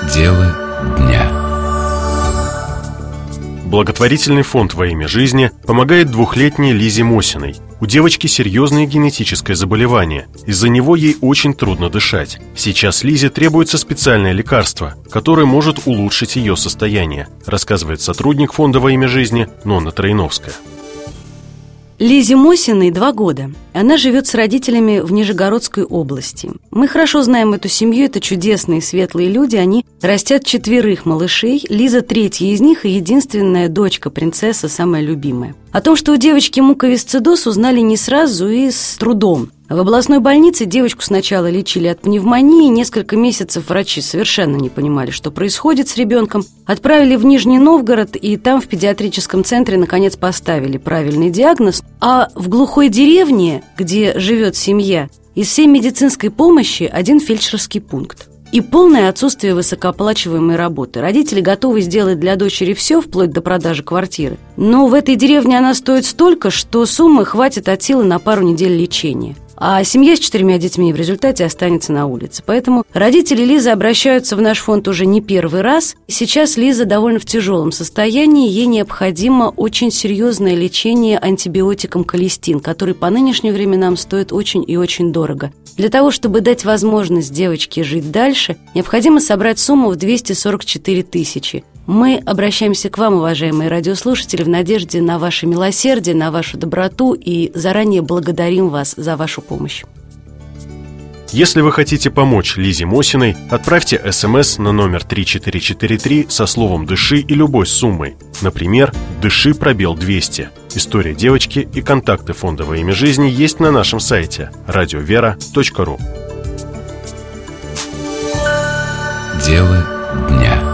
Дело дня. Благотворительный фонд «Во имя жизни» помогает двухлетней Лизе Мосиной. У девочки серьезное генетическое заболевание. Из-за него ей очень трудно дышать. Сейчас Лизе требуется специальное лекарство, которое может улучшить ее состояние, рассказывает сотрудник фонда «Во имя жизни» Нонна Троиновская. Лизе Мосиной 2 года. Она живет с родителями в Нижегородской области. Мы хорошо знаем эту семью, это чудесные светлые люди. Они растят 4 малышей. Лиза 3-я из них и единственная дочка, принцесса, самая любимая. О том, что у девочки муковисцидоз, узнали не сразу и с трудом. В областной больнице девочку сначала лечили от пневмонии, несколько месяцев врачи совершенно не понимали, что происходит с ребенком. Отправили в Нижний Новгород, и там в педиатрическом центре наконец поставили правильный диагноз. А в глухой деревне, где живет семья, из всей медицинской помощи 1 фельдшерский пункт. И полное отсутствие высокооплачиваемой работы. Родители готовы сделать для дочери все, вплоть до продажи квартиры. Но в этой деревне она стоит столько, что суммы хватит от силы на пару недель лечения. А семья с 4 детьми в результате останется на улице. Поэтому родители Лизы обращаются в наш фонд уже не первый раз. Сейчас Лиза довольно в тяжелом состоянии. Ей необходимо очень серьезное лечение антибиотиком колистин, который по нынешним временам стоит очень и очень дорого. Для того, чтобы дать возможность девочке жить дальше, необходимо собрать сумму в 244 тысячи. Мы обращаемся к вам, уважаемые радиослушатели, в надежде на ваше милосердие, на вашу доброту, и заранее благодарим вас за вашу помощь. Если вы хотите помочь Лизе Мосиной, отправьте СМС на номер 3443 со словом «Дыши» и любой суммой. Например, «Дыши _200». История девочки и контакты фонда «Во имя жизни» есть на нашем сайте radiovera.ru. Дело дня.